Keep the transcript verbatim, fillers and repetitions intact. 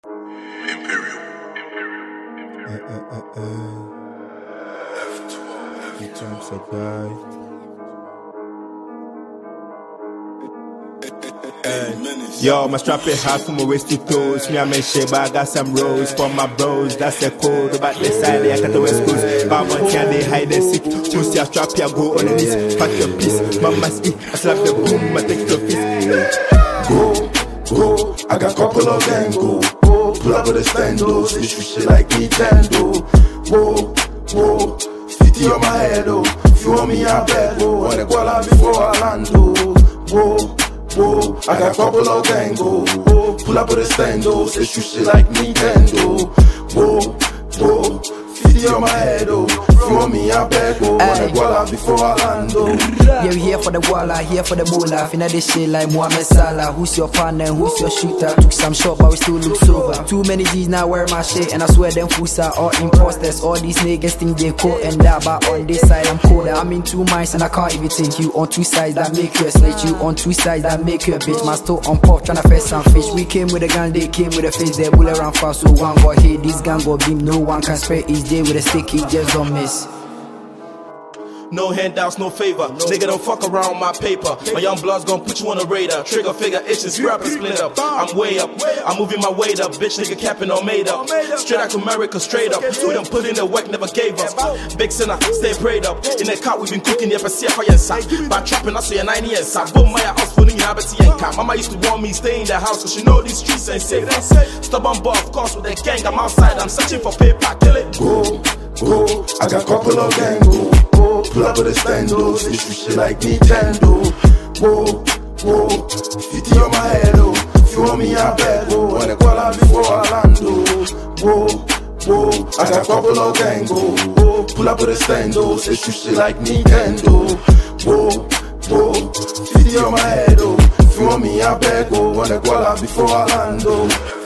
Imperial. Uh, uh, uh, uh. F twelve. Two times I die. Yo, my strap it hard from my waist to toes. Me, I'm in shape, but I got some rolls for my bros. That's a code about the side, I got the west coast. But one can they hide and seek. Pussy, I strap here, go on the knees. Pack your piece, mama ski. I slap the boom, I take your piece. Go, go, I got couple of gang go. Go, pull up with the standos, they shoot shit like Nintendo. Whoa, whoa, fifty on my head, oh. If you want me, I bet, go. Wanna go out before Orlando. Whoa. Whoa, I got couple of gang go. Whoa, pull up with the standos, they shoot shit like Nintendo. Whoa, whoa, fifty on my head, oh. For me, I bet go. Wanna go out before Orlando. Yeah, we here for the walla, here for the moolah. Finna this shit like Mohamed Salah. Who's your partner, who's your shooter? Took some shot, but we still look sober. Too many G's now wear my shit, and I swear them fools are all imposters. All these niggas think they cool and that, but on this side I'm colder. I'm in two minds and I can't even think. You on two sides that make you a snitch. You on two sides that make you a bitch. My store on pop, tryna fetch some fish. We came with a gun, they came with a fish. They bull around fast, so one got hit. This gun got beam, no one can spray each day with a stick, he just don't miss. No handouts, no favor. No. Nigga, don't fuck around my paper. My young blood's gon' put you on the radar. Trigger figure itching, scrap and split up. I'm way up, I'm moving my weight up. Bitch, nigga, capping all made up. Straight out to America, straight up. We done put in the work, never gave up. Big sinner, stay prayed up. In the car, we been cooking, never see a fire inside. By trapping, I saw your nine years. I boom my house, putting your habit and cap. Mama used to warn me, stay in the house, cause she know these streets ain't safe. Stubborn boy, of course, with the gang, I'm outside. I'm searching for paper, kill it. Go, go, I got couple of gang go. Pull up with the standos, they shoot shit like Nintendo. Whoa, whoa, fifty on my head, oh. If you want me, I bet, go. Wanna go out before Orlando. Whoa, whoa, I got couple of gang go. Pull up with the standos, they shoot shit like Nintendo. Whoa, whoa, fifty on my head, oh. If you want me, I bet, go. Wanna go out before Orlando.